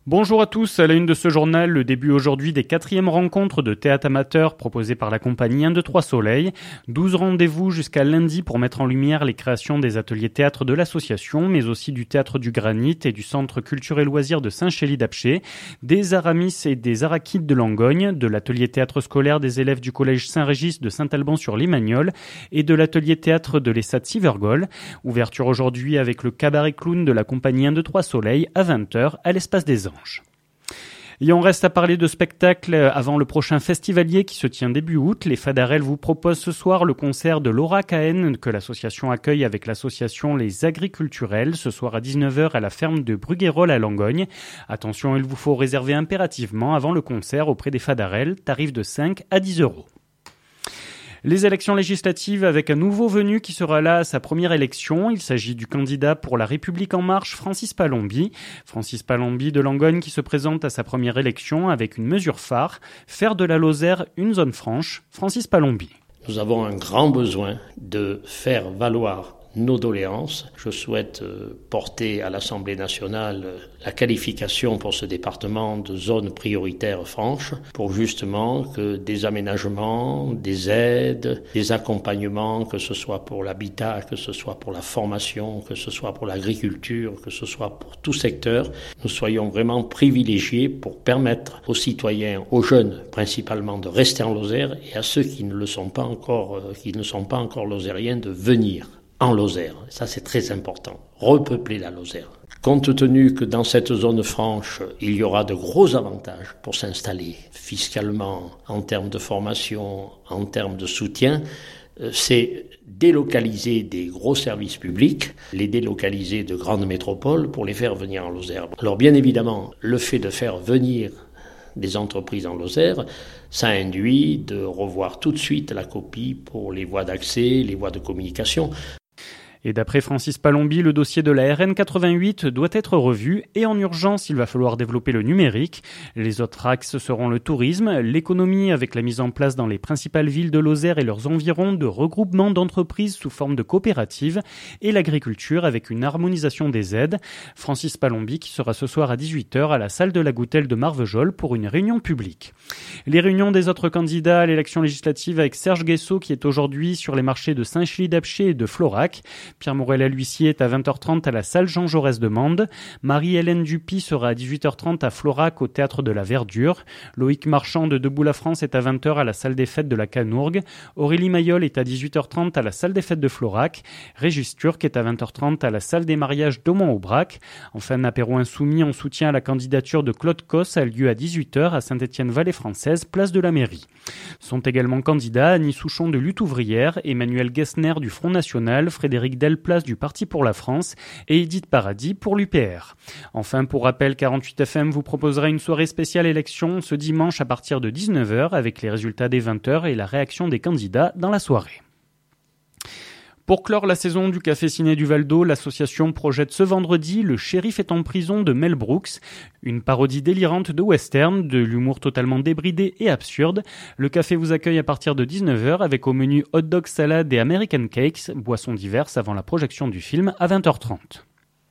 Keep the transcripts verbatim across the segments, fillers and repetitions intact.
Bonjour à tous, à la une de ce journal, le début aujourd'hui des quatrièmes rencontres de théâtre amateur proposées par la compagnie un deux trois Soleil. douze rendez-vous jusqu'à lundi pour mettre en lumière les créations des ateliers théâtre de l'association, mais aussi du théâtre du Granit et du centre culture et loisirs de Saint-Chély-d'Apcher, des Aramis et des Arachides de Langogne, de l'atelier théâtre scolaire des élèves du collège Saint-Régis de Saint-Alban-sur-Limagnole et de l'atelier théâtre de l'Essat Sivergol. Ouverture aujourd'hui avec le cabaret clown de la compagnie un deux trois Soleil à vingt heures à l'Espace des Anges. Et on reste à parler de spectacle avant le prochain festivalier qui se tient début août. Les Fadarels vous proposent ce soir le concert de Laura Cahen que l'association accueille avec l'association Les Agriculturels ce soir à dix-neuf heures à la ferme de Bruguérolles à Langogne. Attention, il vous faut réserver impérativement avant le concert auprès des Fadarels, tarif de cinq à dix euros. Les élections législatives avec un nouveau venu qui sera là à sa première élection. Il s'agit du candidat pour La République En Marche, Francis Palombi. Francis Palombi de Langogne qui se présente à sa première élection avec une mesure phare, faire de la Lozère une zone franche. Francis Palombi. Nous avons un grand besoin de faire valoir nos doléances. Je souhaite porter à l'Assemblée nationale la qualification pour ce département de zone prioritaire franche pour justement que des aménagements, des aides, des accompagnements, que ce soit pour l'habitat, que ce soit pour la formation, que ce soit pour l'agriculture, que ce soit pour tout secteur, nous soyons vraiment privilégiés pour permettre aux citoyens, aux jeunes principalement, de rester en Lozère et à ceux qui ne le sont pas encore, qui ne sont pas encore lozériens de venir en Lozère. Ça, c'est très important. Repeupler la Lozère. Compte tenu que dans cette zone franche, il y aura de gros avantages pour s'installer fiscalement, en termes de formation, en termes de soutien, c'est délocaliser des gros services publics, les délocaliser de grandes métropoles pour les faire venir en Lozère. Alors bien évidemment, le fait de faire venir des entreprises en Lozère, ça induit de revoir tout de suite la copie pour les voies d'accès, les voies de communication. Et d'après Francis Palombi, le dossier de la R N quatre-vingt-huit doit être revu et en urgence, il va falloir développer le numérique. Les autres axes seront le tourisme, l'économie avec la mise en place dans les principales villes de Lozère et leurs environs de regroupements d'entreprises sous forme de coopératives et l'agriculture avec une harmonisation des aides. Francis Palombi qui sera ce soir à dix-huit heures à la salle de la Goutelle de Marvejols pour une réunion publique. Les réunions des autres candidats à l'élection législative avec Serge Guessot qui est aujourd'hui sur les marchés de Saint-Chély-d'Apcher et de Florac. Pierre Morella-L'Huissier est à vingt heures trente à la salle Jean Jaurès de Mende. Marie-Hélène Dupy sera à dix-huit heures trente à Florac au Théâtre de la Verdure. Loïc Marchand de Debout la France est à vingt heures à la salle des fêtes de la Canourgue. Aurélie Mayol est à dix-huit heures trente à la salle des fêtes de Florac. Régis Turc est à vingt heures trente à la salle des mariages d'Aumont-Aubrac. Enfin, un apéro insoumis en soutien à la candidature de Claude Cos a lieu à dix-huit heures à Saint-Étienne-Vallée-Française, place de la Mairie. Sont également candidats Annie Souchon de Lutte ouvrière, Emmanuel Gessner du Front National, Frédéric Delplace du Parti pour la France et Edith Paradis pour l'U P R. Enfin, pour rappel, quarante-huit F M vous proposera une soirée spéciale élection ce dimanche à partir de dix-neuf heures avec les résultats des vingt heures et la réaction des candidats dans la soirée. Pour clore la saison du Café Ciné du Val-d'Eau, l'association projette ce vendredi Le Shérif est en prison de Mel Brooks, une parodie délirante de western, de l'humour totalement débridé et absurde. Le café vous accueille à partir de dix-neuf heures avec au menu hot dog salade et American Cakes, boissons diverses avant la projection du film à vingt heures trente.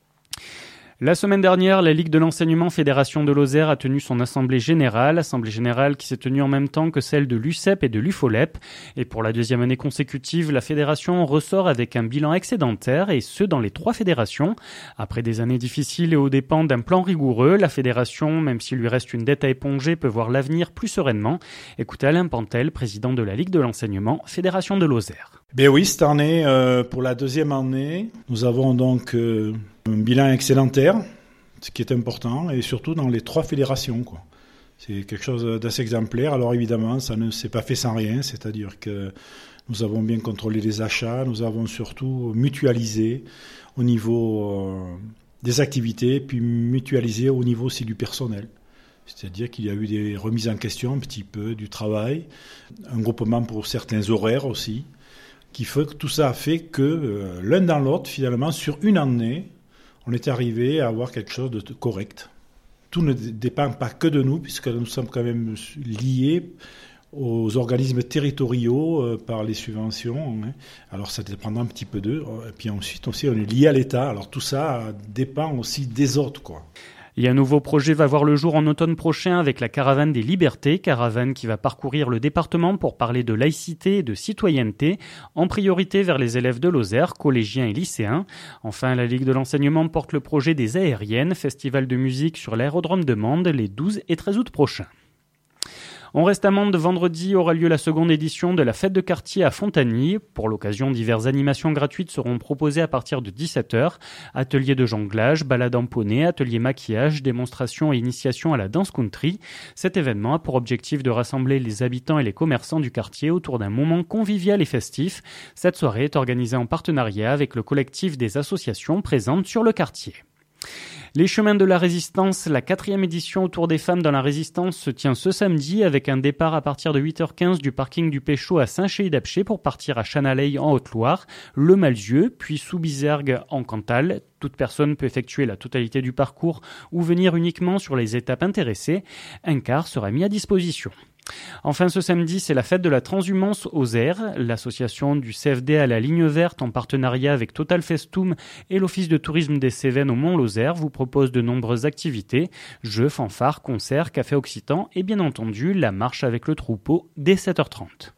La semaine dernière, la Ligue de l'enseignement Fédération de Lozère a tenu son assemblée générale, assemblée générale qui s'est tenue en même temps que celle de l'U C E P et de l'U F O L E P. Et pour la deuxième année consécutive, la fédération ressort avec un bilan excédentaire, et ce dans les trois fédérations. Après des années difficiles et aux dépens d'un plan rigoureux, la fédération, même s'il lui reste une dette à éponger, peut voir l'avenir plus sereinement. Écoutez Alain Pantel, président de la Ligue de l'enseignement Fédération de Lozère. Ben oui, cette année, euh, pour la deuxième année, nous avons donc euh, un bilan excédentaire, ce qui est important, et surtout dans les trois fédérations, quoi. C'est quelque chose d'assez exemplaire. Alors évidemment, ça ne s'est pas fait sans rien, c'est-à-dire que nous avons bien contrôlé les achats, nous avons surtout mutualisé au niveau euh, des activités, puis mutualisé au niveau aussi du personnel. C'est-à-dire qu'il y a eu des remises en question un petit peu du travail, un groupement pour certains horaires aussi, qui fait que tout ça a fait que euh, l'un dans l'autre, finalement, sur une année, on est arrivé à avoir quelque chose de correct. Tout ne dépend pas que de nous, puisque nous sommes quand même liés aux organismes territoriaux euh, par les subventions. Hein. Alors ça dépendra un petit peu d'eux. Et puis ensuite aussi, on est lié à l'État. Alors tout ça dépend aussi des autres, quoi. Et un nouveau projet va voir le jour en automne prochain avec la Caravane des Libertés, caravane qui va parcourir le département pour parler de laïcité et de citoyenneté, en priorité vers les élèves de Lozère, collégiens et lycéens. Enfin, la Ligue de l'enseignement porte le projet des Aériennes, festival de musique sur l'aérodrome de Mende les douze et treize août prochains. On reste à Mende, vendredi aura lieu la seconde édition de la fête de quartier à Fontagny. Pour l'occasion, diverses animations gratuites seront proposées à partir de dix-sept heures. Ateliers de jonglage, balade en poney, ateliers maquillage, démonstrations et initiation à la danse country. Cet événement a pour objectif de rassembler les habitants et les commerçants du quartier autour d'un moment convivial et festif. Cette soirée est organisée en partenariat avec le collectif des associations présentes sur le quartier. Les chemins de la résistance, la quatrième édition autour des femmes dans la résistance se tient ce samedi avec un départ à partir de huit heures quinze du parking du Péchaud à Saint-Chély-d'Apcher pour partir à Chanaleille en Haute-Loire, Le Malzieu, puis Soubizergues en Cantal. Toute personne peut effectuer la totalité du parcours ou venir uniquement sur les étapes intéressées. Un car sera mis à disposition. Enfin, ce samedi, c'est la fête de la transhumance aux airs. L'association du C F D à la Ligne Verte, en partenariat avec Total Festum et l'Office de tourisme des Cévennes au Mont-Lozère, vous propose de nombreuses activités, jeux, fanfares, concerts, café occitan et bien entendu la marche avec le troupeau dès sept heures trente.